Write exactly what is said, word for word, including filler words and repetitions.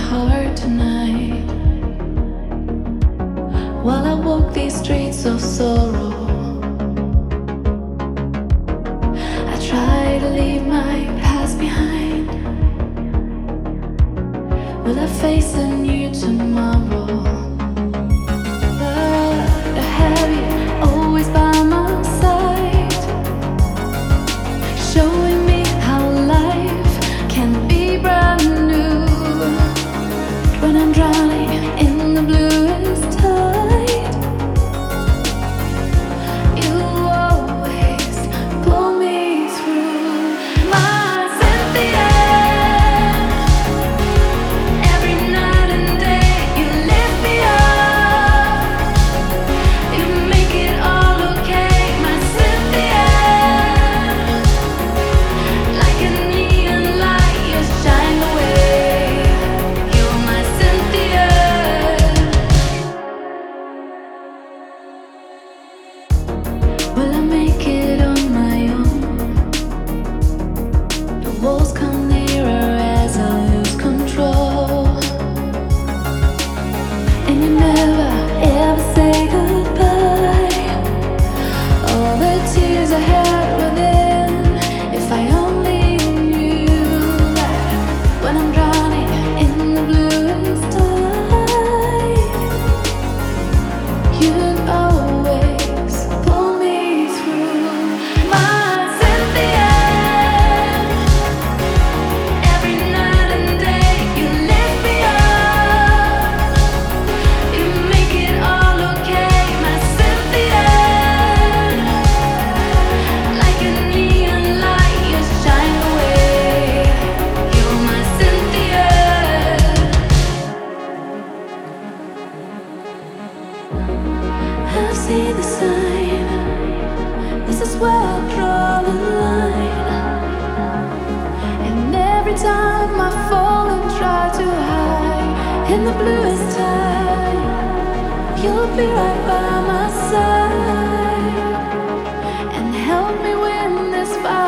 heart tonight. While I walk these streets of sorrow, I try to leave my past behind. Will I face a new tomorrow? But I have you always by my side, showing me how life can be brand new. When I'm drowning in the bluest tide, you always pull me through. My Cynthia, every night and day you lift me up. You make it all okay, my Cynthia. Like a neon light, you shine away. You're my Cynthia. Will I make it on my own? The walls come nearer as I lose control, and you never ever say goodbye. All the tears I had within, if I only knew that when I'm drowning in the bluest tide, you'd always pull me through. My Cynthia, every night and day you lift me up. You make it all okay, my Cynthia. Like a neon light, you shine away. You're my Cynthia. I've seen the sign. This is where I draw the line. And every time I fall and try to hide in the bluest tide, you'll be right by my side and help me win this fight.